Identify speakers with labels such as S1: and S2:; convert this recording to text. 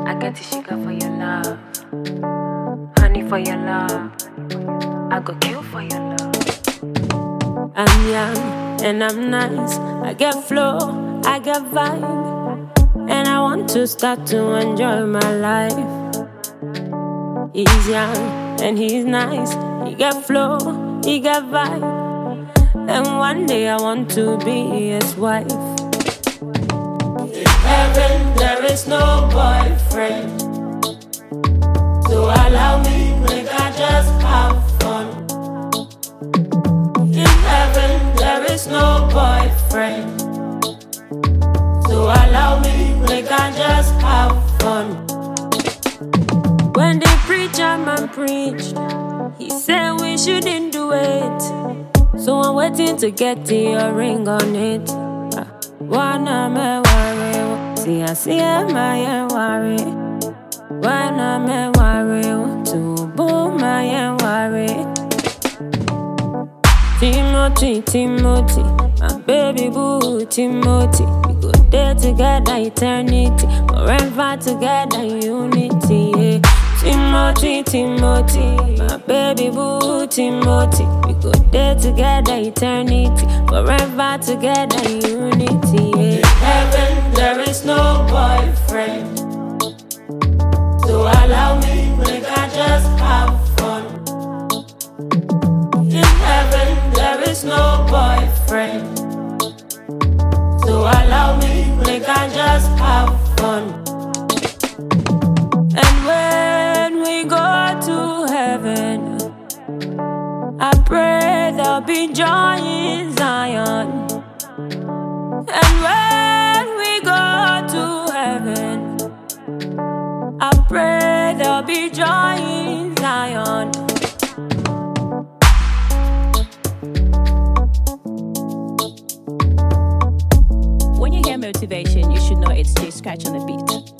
S1: I get the sugar for your love, honey for your love. I go kill for your love. I'm young and I'm nice. I get flow, I get vibe, and I want to start to enjoy my life. He's young and he's nice. He get flow, he get vibe, and one day I want to be his wife. In heaven there is no boyfriend, so allow me, make I just have fun. In heaven there is no boyfriend, so allow me, make I just have fun. When the preacher man preached, he said we shouldn't do it, so I'm waiting to get your ring on it. Wanna me worry, see my worry. Wanna me worry, to boom my worry. Timothy, my baby boo, Timothy. We go there together, eternity, forever together, unity. Yeah. Timothy, my baby boo, Timothy. We go there together, eternity, forever together, unity. Yeah. In heaven there is no boyfriend, so allow me, make I just have fun. In heaven there is no boyfriend, so allow me, make I just have fun. And when we go to heaven, I pray there'll be joy in Zion. And when we go to heaven, I pray there'll be joy in Zion.
S2: When you hear motivation, you should know it's J Scratch on the beat.